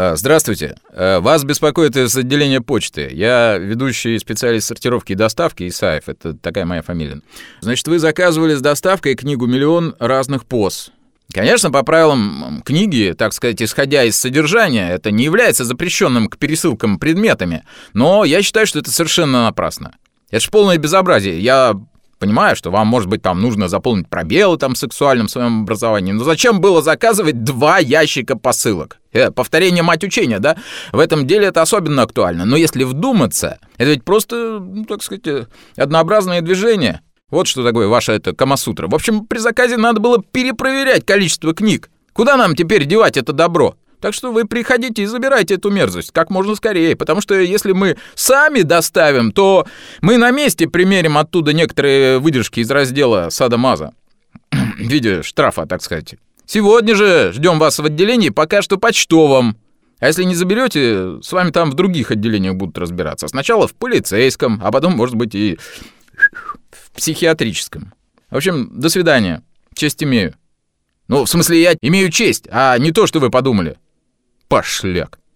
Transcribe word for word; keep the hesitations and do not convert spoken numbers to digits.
Здравствуйте. Вас беспокоит из отделения почты. Я ведущий специалист сортировки и доставки Исаев. Это такая моя фамилия. Значит, вы заказывали с доставкой книгу «Миллион разных поз». Конечно, по правилам книги, так сказать, исходя из содержания, это не является запрещенным к пересылкам предметами. Но я считаю, что это совершенно напрасно. Это же полное безобразие. Я понимаю, что вам, может быть, там нужно заполнить пробелы там в сексуальном своем образовании. Но зачем было заказывать два ящика посылок? Э, повторение мать учения, да? В этом деле это особенно актуально. Но если вдуматься, это ведь просто, ну, так сказать, однообразное движение. Вот что такое ваша это Камасутра. В общем, при заказе надо было перепроверять количество книг. Куда нам теперь девать это добро? Так что вы приходите и забирайте эту мерзость как можно скорее, потому что если мы сами доставим, то мы на месте примерим оттуда некоторые выдержки из раздела садо-мазо в виде штрафа, так сказать. Сегодня же ждем вас в отделении, пока что почтовом. А если не заберете, с вами там в других отделениях будут разбираться. Сначала в полицейском, а потом, может быть, и в психиатрическом. В общем, до свидания. Честь имею. Ну, в смысле, я имею честь, а не то, что вы подумали. Пошляк.